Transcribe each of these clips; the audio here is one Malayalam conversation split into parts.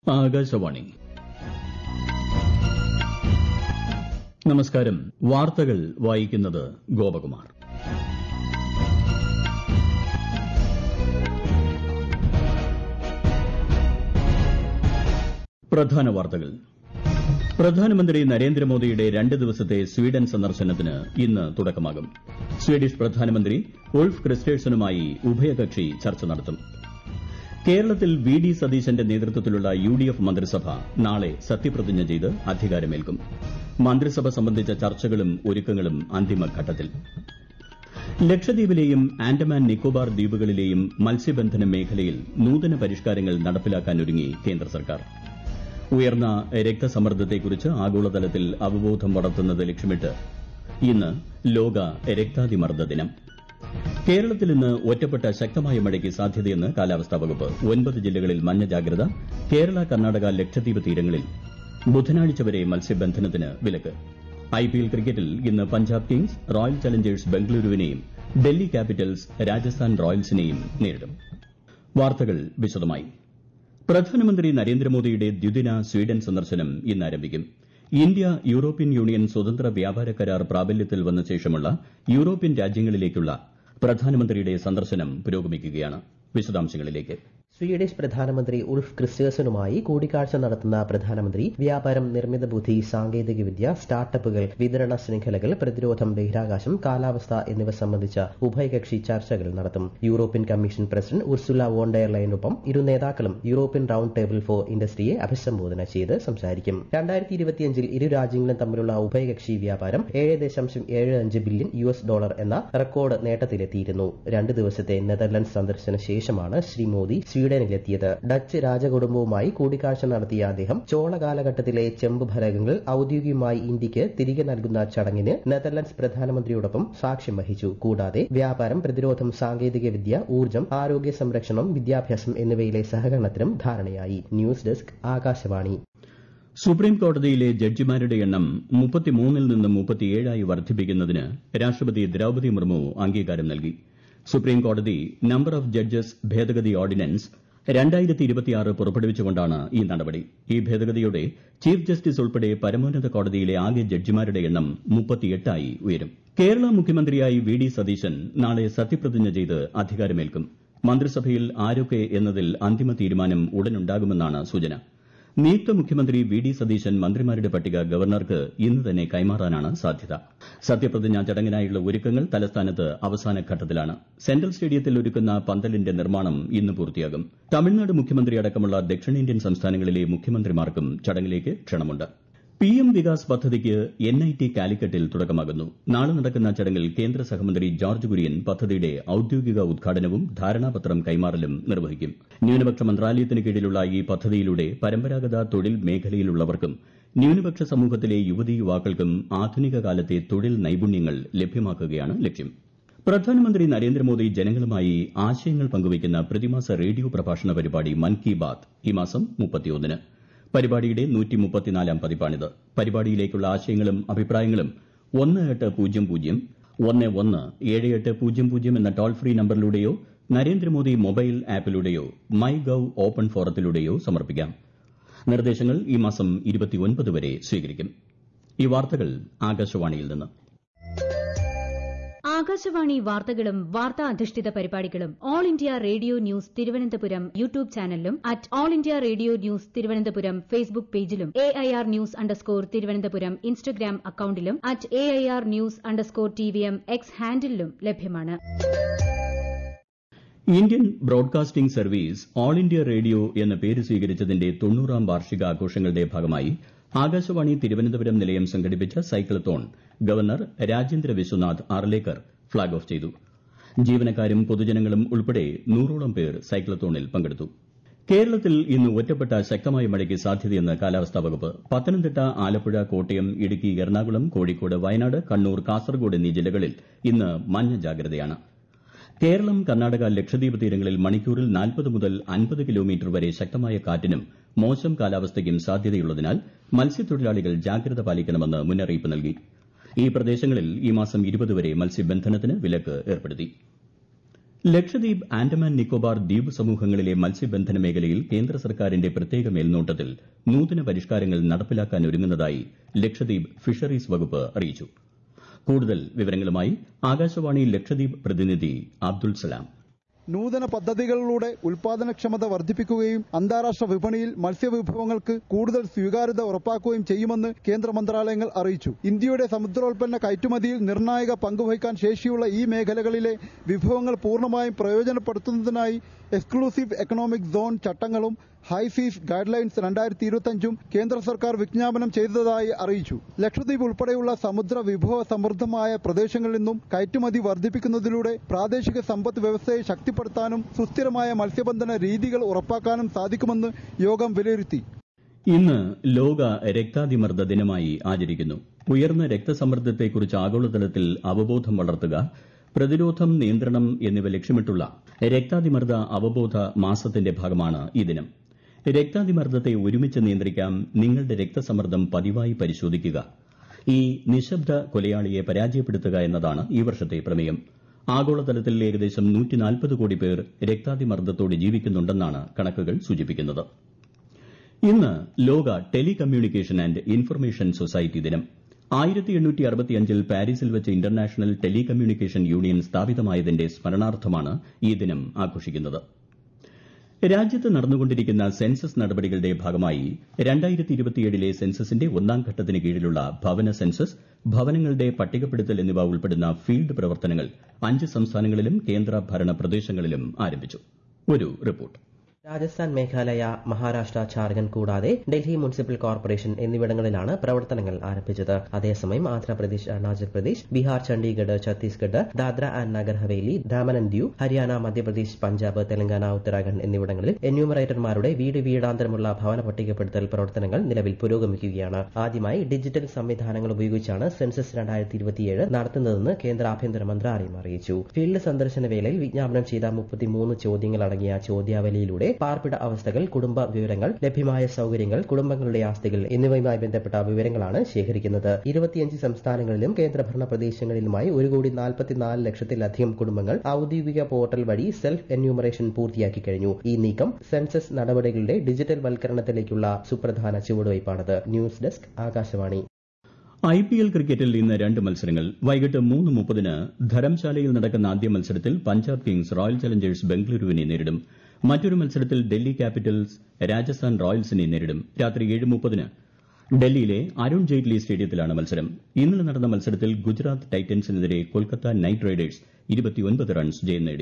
ആകാശവാണി. നമസ്കാരം. വാർത്തകൾ വായിക്കുന്നത് ഗോപകുമാർ. പ്രധാന വാർത്തകൾ. പ്രധാനമന്ത്രി നരേന്ദ്രമോദിയുടെ 2 ദിവസത്തെ സ്വീഡൻ സന്ദർശനത്തിന് ഇന്ന് തുടക്കമാകും. സ്വീഡിഷ് പ്രധാനമന്ത്രി ഉൾഫ് ക്രിസ്റ്റേഴ്സനുമായി ഉഭയകക്ഷി ചർച്ച നടത്തും. കേരളത്തിൽ വി.ഡി. സതീശന്റെ നേതൃത്വത്തിലുള്ള യു.ഡി.എഫ് മന്ത്രിസഭ നാളെ സത്യപ്രതിജ്ഞ ചെയ്ത് അധികാരമേൽക്കും. മന്ത്രിസഭ സംബന്ധിച്ച ചർച്ചകളും ഒരുക്കങ്ങളും അന്തിമഘട്ടത്തിൽ. ലക്ഷദ്വീപിലെയും ആൻഡമാൻ നിക്കോബാർ ദ്വീപുകളിലെയും മത്സ്യബന്ധന മേഖലയിൽ നൂതന പരിഷ്കാരങ്ങൾ നടപ്പിലാക്കാനൊരുങ്ങി കേന്ദ്ര സർക്കാർ. ഉയർന്ന രക്തസമ്മർദ്ദത്തെക്കുറിച്ച് ആഗോളതലത്തിൽ അവബോധം വളർത്തുന്നത് ലക്ഷ്യമിട്ട് ഇന്ന് ലോക രക്താതിമർദ്ദ ദിനം. കേരളത്തിൽ ഇന്ന് ഒറ്റപ്പെട്ട ശക്തമായ മഴയ്ക്ക് സാധ്യതയെന്ന് കാലാവസ്ഥാ വകുപ്പ്. 9 ജില്ലകളിൽ മഞ്ഞ ജാഗ്രത. കേരള, കർണാടക, ലക്ഷദ്വീപ് തീരങ്ങളിൽ ബുധനാഴ്ച വരെ മത്സ്യബന്ധനത്തിന് വിലക്ക്. ഐപിഎൽ ക്രിക്കറ്റിൽ ഇന്ന് പഞ്ചാബ് കിങ്സ് റോയൽ ചലഞ്ചേഴ്സ് ബംഗളൂരുവിനെയും ഡൽഹി ക്യാപിറ്റൽസ് രാജസ്ഥാൻ റോയൽസിനെയും നേരിടും. വാർത്തകൾ വിശദമായി. പ്രധാനമന്ത്രി നരേന്ദ്രമോദിയുടെ ദ്വിദിന സ്വീഡൻ സന്ദർശനം ഇന്ന് ആരംഭിക്കും. ഇന്ത്യ യൂറോപ്യൻ യൂണിയൻ സ്വതന്ത്ര വ്യാപാര കരാർ പ്രാബല്യത്തിൽ വന്ന ശേഷമുള്ള യൂറോപ്യൻ രാജ്യങ്ങളിലേക്കുള്ള പ്രധാനമന്ത്രിയുടെ സന്ദർശനം പുരോഗമിക്കുകയാണ്. വിശദാംശങ്ങളിലേക്ക്. സ്വീഡിഷ് പ്രധാനമന്ത്രി ഉൾഫ് ക്രിസ്റ്റേഴ്സനുമായി കൂടിക്കാഴ്ച നടത്തുന്ന പ്രധാനമന്ത്രി വ്യാപാരം, നിർമ്മിത ബുദ്ധി, സാങ്കേതികവിദ്യ, സ്റ്റാർട്ടപ്പുകൾ, വിതരണ ശൃംഖലകൾ, പ്രതിരോധം, ബഹിരാകാശം, കാലാവസ്ഥ എന്നിവ സംബന്ധിച്ച ഉഭയകക്ഷി ചർച്ചകൾ നടത്തും. European Commission President Ursula von der ലയനൊപ്പം ഇരു നേതാക്കളും യൂറോപ്യൻ റൌണ്ട് ടേബിൾ ഫോർ ഇൻഡസ്ട്രിയെ അഭിസംബോധന ചെയ്ത് സംസാരിക്കും. 2025 ഇരു രാജ്യങ്ങളും തമ്മിലുള്ള ഉഭയകക്ഷി വ്യാപാരം $7.75 ബില്യൺ എന്ന റെക്കോർഡ് നേട്ടത്തിലെത്തിയിരുന്നു. 2 ദിവസത്തെ നെതർലൻഡ്സ് സന്ദർശന ശേഷമാണ് ശ്രീ മോദി സ്വീഡനിലെത്തിയത്. ഡച്ച് രാജകുടുംബവുമായി കൂടിക്കാഴ്ച നടത്തിയ അദ്ദേഹം ചോള കാലഘട്ടത്തിലെ ചെമ്പ് ഫലകങ്ങൾ ഔദ്യോഗികമായി ഇന്ത്യക്ക് തിരികെ നൽകുന്ന ചടങ്ങിന് നെതർലൻഡ്സ് പ്രധാനമന്ത്രിയോടൊപ്പം സാക്ഷ്യം വഹിച്ചു. കൂടാതെ വ്യാപാരം, പ്രതിരോധം, സാങ്കേതികവിദ്യ, ഊർജ്ജം, ആരോഗ്യ സംരക്ഷണം, വിദ്യാഭ്യാസം എന്നിവയിലെ സഹകരണത്തിനും ധാരണയായി. News desk, Akashvani. സുപ്രീം കോടതിയിലെ ജഡ്ജിമാരുടെ എണ്ണം 33-ൽ നിന്ന് 37 വർദ്ധിപ്പിക്കുന്നതിന് രാഷ്ട്രപതി ദ്രൌപദി മുർമു അംഗീകാരം നൽകി. സുപ്രീം കോടതി നമ്പർ ഓഫ് ജഡ്ജസ് ഭേദഗതി ഓർഡിനൻസ് 2026 പുറപ്പെടുവിച്ചുകൊണ്ടാണ് ഈ നടപടി. ഈ ഭേദഗതിയോടെ ചീഫ് ജസ്റ്റിസ് ഉൾപ്പെടെ പരമോന്നത കോടതിയിലെ ആകെ ജഡ്ജിമാരുടെ എണ്ണം 38 ഉയരും. കേരള മുഖ്യമന്ത്രിയായി വി.ഡി. സതീശൻ നാളെ സത്യപ്രതിജ്ഞ ചെയ്ത് അധികാരമേൽക്കും. മന്ത്രിസഭയിൽ ആരൊക്കെ എന്നതിൽ അന്തിമ തീരുമാനം ഉടനുണ്ടാകുമെന്നാണ് സൂചന. നിയുക്ത മുഖ്യമന്ത്രി വി.ഡി. സതീശൻ മന്ത്രിമാരുടെ പട്ടിക ഗവർണർക്ക് ഇന്ന് തന്നെ കൈമാറാനാണ് സാധ്യത. സത്യപ്രതിജ്ഞാ ചടങ്ങിനായുള്ള ഒരുക്കങ്ങൾ തലസ്ഥാനത്ത് അവസാന ഘട്ടത്തിലാണ്. സെൻട്രൽ സ്റ്റേഡിയത്തിൽ ഒരുക്കുന്ന പന്തലിന്റെ നിർമ്മാണം ഇന്ന് പൂർത്തിയാകും. തമിഴ്നാട് മുഖ്യമന്ത്രി അടക്കമുള്ള ദക്ഷിണേന്ത്യൻ സംസ്ഥാനങ്ങളിലെ മുഖ്യമന്ത്രിമാർക്കും ചടങ്ങിലേക്ക് ക്ഷണമുണ്ട്. PM വികാസ് പദ്ധതിക്ക് NIT കാലിക്കറ്റിൽ തുടക്കമാകുന്നു. നാളെ നടക്കുന്ന ചടങ്ങിൽ കേന്ദ്ര സഹമന്ത്രി ജോർജ് കുര്യൻ പദ്ധതിയുടെ ഔദ്യോഗിക ഉദ്ഘാടനവും ധാരണാപത്രം കൈമാറലും നിർവഹിക്കും. ന്യൂനപക്ഷ മന്ത്രാലയത്തിന് കീഴിലുള്ള ഈ പദ്ധതിയിലൂടെ പരമ്പരാഗത തൊഴിൽ മേഖലയിലുള്ളവർക്കും ന്യൂനപക്ഷ സമൂഹത്തിലെ യുവതീ യുവാക്കൾക്കും ആധുനിക കാലത്തെ തൊഴിൽ നൈപുണ്യങ്ങൾ ലഭ്യമാക്കുകയാണ് ലക്ഷ്യം. പ്രധാനമന്ത്രി നരേന്ദ്രമോദി ജനങ്ങളുമായി ആശയങ്ങൾ പങ്കുവയ്ക്കുന്ന പ്രതിമാസ റേഡിയോ പ്രഭാഷണ പരിപാടി മൻ കി ബാത് ഈ മാസം 31-ന്. പരിപാടിയുടെ 134-ാം പതിപ്പാണിത്. പരിപാടിയിലേക്കുള്ള ആശയങ്ങളും അഭിപ്രായങ്ങളും 1800-117800 എന്ന ടോൾ ഫ്രീ നമ്പറിലൂടെയോ നരേന്ദ്രമോദി മൊബൈൽ ആപ്പിലൂടെയോ മൈ ഗവ് ഓപ്പൺ ഫോറത്തിലൂടെയോ സമർപ്പിക്കാം. നിർദ്ദേശങ്ങൾ ഈ മാസം 29 വരെ സ്വീകരിക്കും. ഈ വാർത്തകൾ ആകാശവാണിയിൽ നിന്ന്. ആകാശവാണി വാർത്തകളും വാർത്താ അധിഷ്ഠിത പരിപാടികളും All India Radio news Thiruvananthapuram YouTube ചാനലിലും @All India Radio news Thiruvananthapuram Facebook പേജിലും AIR ന്യൂസ് _തിരുവനന്തപുരം ഇൻസ്റ്റഗ്രാം അക്കൌണ്ടിലും @AIR ന്യൂസ് _TVM X ഹാൻഡിലും ലഭ്യമാണ്. Indian Broadcasting Service All India Radio എന്ന പേര് സ്വീകരിച്ചതിന്റെ 90ാം വാർഷികാഘോഷങ്ങളുടെ ഭാഗമായി ആകാശവാണി തിരുവനന്തപുരം നിലയം സംഘടിപ്പിച്ച cyclothon governor Rajendra Vishwanath Arlekar flag off ചെയ്തു. ജീവനക്കാരും പൊതുജനങ്ങളും ഉൾപ്പെടെ 100ഓളം പേർ സൈക്ലത്തോണിൽ പങ്കെടുത്തു. കേരളത്തിൽ ഇന്ന് ഒറ്റപ്പെട്ട ശക്തമായ മഴയ്ക്ക് സാധ്യതയെന്ന് കാലാവസ്ഥാ വകുപ്പ്. പത്തനംതിട്ട, ആലപ്പുഴ, കോട്ടയം, ഇടുക്കി, എറണാകുളം, കോഴിക്കോട്, വയനാട്, കണ്ണൂർ, കാസർഗോഡ് എന്നീ ജില്ലകളിൽ ഇന്ന് മഞ്ഞ ജാഗ്രതയാണ്. കേരളം, കർണാടക, ലക്ഷദ്വീപ് തീരങ്ങളിൽ മണിക്കൂറിൽ 40 മുതൽ 50 കിലോമീറ്റർ വരെ ശക്തമായ കാറ്റിനും മോശം കാലാവസ്ഥയ്ക്കും സാധ്യതയുള്ളതിനാൽ മത്സ്യത്തൊഴിലാളികൾ ജാഗ്രത പാലിക്കണമെന്ന് മുന്നറിയിപ്പ് നൽകി. ഈ പ്രദേശങ്ങളിൽ ഈ മാസം 20 വരെ മത്സ്യബന്ധനത്തിന് വിലക്ക് ഏർപ്പെടുത്തി. ലക്ഷദ്വീപ് ആൻഡമാൻ നിക്കോബാർ ദ്വീപ് സമൂഹങ്ങളിലെ മത്സ്യബന്ധന മേഖലയിൽ കേന്ദ്ര സർക്കാരിന്റെ പ്രത്യേക മേൽനോട്ടത്തിൽ നൂതന പരിഷ്കാരങ്ങൾ നടപ്പിലാക്കാനൊരുങ്ങുന്നതായി ലക്ഷദ്വീപ് ഫിഷറീസ് വകുപ്പ് അറിയിച്ചു. കൂടുതൽ വിവരങ്ങളുമായി ആകാശവാണി ലക്ഷദ്വീപ് പ്രതിനിധി അബ്ദുൾ സലാം. നൂതന പദ്ധതികളിലൂടെ ഉൽപാദനക്ഷമത വർദ്ധിപ്പിക്കുകയും അന്താരാഷ്ട്ര വിപണിയിൽ മത്സ്യവിഭവങ്ങൾക്ക് കൂടുതൽ സ്വീകാര്യത ഉറപ്പാക്കുകയും ചെയ്യുമെന്ന് കേന്ദ്ര മന്ത്രാലയങ്ങൾ അറിയിച്ചു. ഇന്ത്യയുടെ സമുദ്രോൽപ്പന്ന കയറ്റുമതിയിൽ നിർണായക പങ്കുവഹിക്കാൻ ശേഷിയുള്ള ഈ മേഖലകളിലെ വിഭവങ്ങൾ പൂർണ്ണമായും പ്രയോജനപ്പെടുത്തുന്നതിനായി എക്സ്ക്ലൂസീവ് എക്കണോമിക് സോൺ ചട്ടങ്ങളും ഹൈസീസ് ഗൈഡ് ലൈൻസ് 2025 കേന്ദ്ര സർക്കാർ വിജ്ഞാപനം ചെയ്തതായി അറിയിച്ചു. ലക്ഷദ്വീപ് ഉൾപ്പെടെയുള്ള സമുദ്ര വിഭവ സമൃദ്ധമായ പ്രദേശങ്ങളിൽ നിന്നും കയറ്റുമതി വർദ്ധിപ്പിക്കുന്നതിലൂടെ പ്രാദേശിക സമ്പദ് വ്യവസ്ഥയെ ശക്തിപ്പെടുത്താനും സുസ്ഥിരമായ മത്സ്യബന്ധന രീതികൾ ഉറപ്പാക്കാനും സാധിക്കുമെന്ന് യോഗം വിലയിരുത്തി. ഇന്ന് ലോക രക്താതിമർദ്ദ ദിനമായി ആചരിക്കുന്നു. ഉയർന്ന രക്തസമ്മർദ്ദത്തെക്കുറിച്ച് ആഗോളതലത്തിൽ അവബോധം വളർത്തുക, പ്രതിരോധം, നിയന്ത്രണം എന്നിവ ലക്ഷ്യമിട്ടുള്ള രക്താതിമർദ്ദ അവബോധ മാസത്തിന്റെ ഭാഗമാണ് ഈ ദിനം. രക്താതിമർദ്ദത്തെ ഒരുമിച്ച് നിയന്ത്രിക്കാം. നിങ്ങളുടെ രക്തസമ്മർദ്ദം പതിവായി പരിശോധിക്കുക. ഈ നിശബ്ദ കൊലയാളിയെ പരാജയപ്പെടുത്തുക എന്നതാണ് ഈ വർഷത്തെ പ്രമേയം. ആഗോളതലത്തിൽ ഏകദേശം 140 കോടി പേർ രക്താതിമർദ്ദത്തോടെ ജീവിക്കുന്നുണ്ടെന്നാണ് കണക്കുകൾ സൂചിപ്പിക്കുന്നത്. ഇന്ന് ലോക ടെലികമ്മ്യൂണിക്കേഷൻ ആൻഡ് ഇൻഫർമേഷൻ സൊസൈറ്റി ദിനം. 1865 പാരീസിൽ വെച്ച് ഇന്റർനാഷണൽ ടെലികമ്മ്യൂണിക്കേഷൻ യൂണിയൻ സ്ഥാപിതമായതിന്റെ സ്മരണാർത്ഥമാണ് ഈ ദിനം ആഘോഷിക്കുന്നത്. രാജ്യത്ത് നടന്നുകൊണ്ടിരിക്കുന്ന സെൻസസ് നടപടികളുടെ ഭാഗമായി 2027 സെൻസസിന്റെ ഒന്നാം ഘട്ടത്തിന് കീഴിലുള്ള ഭവന സെൻസസ്, ഭവനങ്ങളുടെ പട്ടികപ്പെടുത്തൽ എന്നിവ ഉൾപ്പെടുന്ന ഫീൽഡ് പ്രവർത്തനങ്ങൾ 5 സംസ്ഥാനങ്ങളിലും കേന്ദ്രഭരണ പ്രദേശങ്ങളിലും ആരംഭിച്ചു. ഒരു റിപ്പോർട്ട്. രാജസ്ഥാൻ, മേഘാലയ, മഹാരാഷ്ട്ര, ഝാർഖണ്ഡ് കൂടാതെ ഡൽഹി മുനിസിപ്പൽ കോർപ്പറേഷൻ എന്നിവിടങ്ങളിലാണ് പ്രവർത്തനങ്ങൾ ആരംഭിച്ചത്. അതേസമയം ആന്ധ്രാപ്രദേശ്, അരുണാചൽ പ്രദേശ്, ബീഹാർ, ചണ്ഡീഗഡ്, ഛത്തീസ്ഗഡ്, ദാദ്ര ആൻഡ് നഗർ ഹവേലി, ദാമൻ ആൻഡ് ദിയു, ഹരിയാന, മധ്യപ്രദേശ്, പഞ്ചാബ്, തെലങ്കാന, ഉത്തരാഖണ്ഡ് എന്നിവിടങ്ങളിൽ എന്യൂമറേറ്റർമാരുടെ വീടാന്തരമുള്ള ഭവന പട്ടികപ്പെടുത്തൽ പ്രവർത്തനങ്ങൾ നിലവിൽ പുരോഗമിക്കുകയാണ്. ആദ്യമായി ഡിജിറ്റൽ സംവിധാനങ്ങൾ ഉപയോഗിച്ചാണ് സെൻസസ് 2027 നടത്തുന്നതെന്ന് കേന്ദ്ര ആഭ്യന്തര മന്ത്രാലയം അറിയിച്ചു. ഫീൽഡ് സന്ദർശന വേളയിൽ വിജ്ഞാപനം ചെയ്ത 33 ചോദ്യങ്ങളടങ്ങിയ ചോദ്യാവലിയിലൂടെ പാർപ്പിട അവസ്ഥകൾ, കുടുംബ വിവരങ്ങൾ, ലഭ്യമായ സൌകര്യങ്ങൾ, കുടുംബങ്ങളുടെ ആസ്തികൾ എന്നിവയുമായി ബന്ധപ്പെട്ട വിവരങ്ങളാണ് ശേഖരിക്കുന്നത്. 25 സംസ്ഥാനങ്ങളിലും കേന്ദ്രഭരണ പ്രദേശങ്ങളിലുമായി 1,44,00,000 കുടുംബങ്ങൾ ഔദ്യോഗിക പോർട്ടൽ വഴി സെൽഫ് എന്യൂമറേഷൻ പൂർത്തിയാക്കി കഴിഞ്ഞു. ഈ നീക്കം സെൻസസ് നടപടികളുടെ ഡിജിറ്റൽ വൽക്കരണത്തിലേക്കുള്ള സുപ്രധാന ചുവടുവയ്പാണിത്. News desk, Akashvani. IPL ക്രിക്കറ്റിൽ ഇന്ന് 2 മത്സരങ്ങൾ. വൈകിട്ട് 3:30 ധരംശാലയിൽ നടക്കുന്ന ആദ്യ മത്സരത്തിൽ പഞ്ചാബ് കിങ്സ് റോയൽ ചലഞ്ചേഴ്സ് ബംഗളൂരുവിനെ നേരിടും. മറ്റൊരു മത്സരത്തിൽ ഡൽഹി ക്യാപിറ്റൽസ് രാജസ്ഥാൻ റോയൽസിനെ നേരിടും. രാത്രി 7:30 ഡൽഹിയിലെ അരുൺ ജെയ്റ്റ്ലി സ്റ്റേഡിയത്തിലാണ് മത്സരം. ഇന്നലെ നടന്ന മത്സരത്തിൽ ഗുജറാത്ത് ടൈറ്റൻസിനെതിരെ കൊൽക്കത്ത നൈറ്റ് റൈഡേഴ്സ് 29 റൺസ് ജയം നേടി.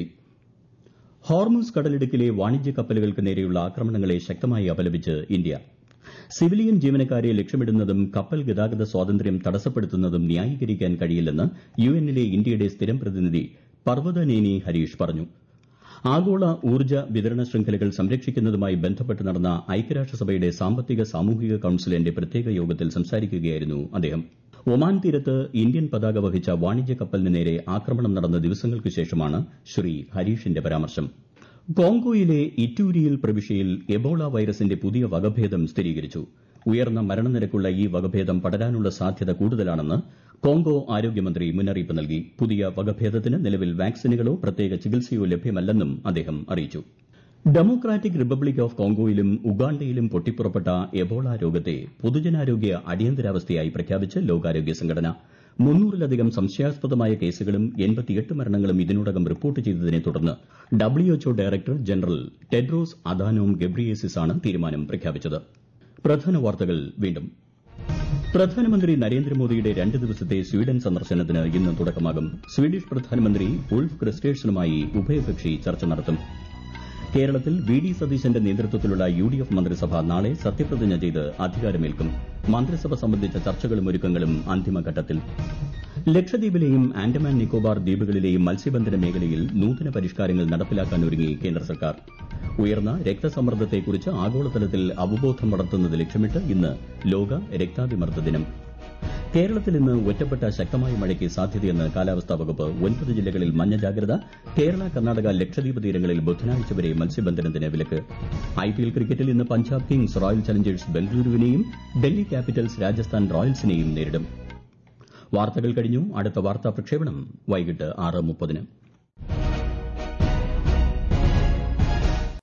ഹോർമുസ് കടലിടുക്കിലെ വാണിജ്യ കപ്പലുകൾക്ക് നേരെയുള്ള ആക്രമണങ്ങളെ ശക്തമായി അപലപിച്ച് ഇന്ത്യ. സിവിലിയൻ ജീവനക്കാരെ ലക്ഷ്യമിടുന്നതും കപ്പൽ ഗതാഗത സ്വാതന്ത്ര്യം തടസ്സപ്പെടുത്തുന്നതും ന്യായീകരിക്കാൻ കഴിയില്ലെന്ന് യുഎന്നിലെ ഇന്ത്യയുടെ സ്ഥിരം പ്രതിനിധി പർവ്വതനേനി ഹരീഷ് പറഞ്ഞു. ആഗോള ഊർജ്ജ വിതരണ ശൃംഖലകൾ സംരക്ഷിക്കുന്നതുമായി ബന്ധപ്പെട്ട് നടന്ന ഐക്യരാഷ്ട്രസഭയുടെ സാമ്പത്തിക സാമൂഹിക കൌൺസിലിന്റെ പ്രത്യേക യോഗത്തിൽ സംസാരിക്കുകയായിരുന്നു അദ്ദേഹം. ഒമാൻ തീരത്ത് ഇന്ത്യൻ പതാക വഹിച്ച വാണിജ്യ കപ്പലിന് നേരെ ആക്രമണം നടന്ന ദിവസങ്ങൾക്ക് ശേഷമാണ് ശ്രീ ഹരീഷിന്റെ പരാമർശം. കോങ്കോയിലെ ഇറ്റൂരിയിൽ പ്രവിശ്യയിൽ എബോള വൈറസിന്റെ പുതിയ വകഭേദം സ്ഥിരീകരിച്ചു. ഉയർന്ന മരണനിരക്കുള്ള ഈ വകഭേദം പടരാനുള്ള സാധ്യത കൂടുതലാണെന്ന് കോങ്കോ ആരോഗ്യമന്ത്രി മുന്നറിയിപ്പ് നൽകി. പുതിയ വകഭേദത്തിന് നിലവിൽ വാക്സിനുകളോ പ്രത്യേക ചികിത്സയോ ലഭ്യമല്ലെന്നും അദ്ദേഹം അറിയിച്ചു. ഡെമോക്രാറ്റിക് റിപ്പബ്ലിക് ഓഫ് കോങ്കോയിലും ഉഗാണ്ടയിലും പൊട്ടിപ്പുറപ്പെട്ട എബോള രോഗത്തെ പൊതുജനാരോഗ്യ അടിയന്തരാവസ്ഥയായി പ്രഖ്യാപിച്ച് ലോകാരോഗ്യ സംഘടന. 300-ലധികം സംശയാസ്പദമായ കേസുകളും 88 മരണങ്ങളും ഇതിനോടകം റിപ്പോർട്ട് ചെയ്തതിനെ തുടർന്ന് WHO director general Tedros Adhanom Ghebreyesus ആണ് തീരുമാനം പ്രഖ്യാപിച്ചത്. പ്രധാന വാർത്തകൾ വീണ്ടും. പ്രധാനമന്ത്രി നരേന്ദ്രമോദിയുടെ 2 ദിവസത്തെ സ്വീഡൻ സന്ദർശനത്തിന് ഇന്ന് തുടക്കമാകും. സ്വീഡിഷ് പ്രധാനമന്ത്രി ഉൾഫ് ക്രിസ്റ്റേഴ്സണുമായി ഉഭയകക്ഷി ചർച്ച നടത്തും. കേരളത്തിൽ വി ഡി സതീശന്റെ നേതൃത്വത്തിലുള്ള UDF മന്ത്രിസഭ നാളെ സത്യപ്രതിജ്ഞ ചെയ്ത് അധികാരമേൽക്കും. മന്ത്രിസഭ സംബന്ധിച്ച ചർച്ചകളും ഒരുക്കങ്ങളും അന്തിമഘട്ടത്തിൽ. ലക്ഷദ്വീപിലെയും ആൻഡമാൻ നിക്കോബാർ ദ്വീപുകളിലെയും മത്സ്യബന്ധന മേഖലയിൽ നൂതന പരിഷ്കാരങ്ങൾ നടപ്പിലാക്കാനൊരുങ്ങി കേന്ദ്ര സർക്കാർ. ഉയർന്ന രക്തസമ്മർദ്ദത്തെക്കുറിച്ച് ആഗോളതലത്തിൽ അവബോധം വളർത്തുന്നത് ലക്ഷ്യമിട്ട് ഇന്ന് ലോക രക്താതിമർദ്ദ ദിനം. കേരളത്തിൽ ഇന്ന് ഒറ്റപ്പെട്ട ശക്തമായ മഴയ്ക്ക് സാധ്യതയെന്ന് കാലാവസ്ഥാ വകുപ്പ്. 9 ജില്ലകളിൽ മഞ്ഞ ജാഗ്രത. കേരള, കർണാടക, ലക്ഷദ്വീപ് തീരങ്ങളിൽ ബുധനാഴ്ച വരെ മത്സ്യബന്ധനത്തിന് വിലക്ക്. IPL ക്രിക്കറ്റിൽ ഇന്ന് പഞ്ചാബ് കിങ്സ് റോയൽ ചലഞ്ചേഴ്സ് ബംഗളൂരുവിനെയും ഡൽഹി ക്യാപിറ്റൽസ് രാജസ്ഥാൻ റോയൽസിനെയും നേരിടും. വാർത്തകൾ കഴിഞ്ഞു. അടുത്ത വാർത്താ പ്രക്ഷേപണം വൈകിട്ട് 6:30.